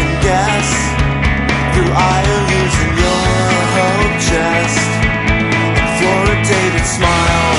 can guess through IOUs in your hope chest and fluoridated smile.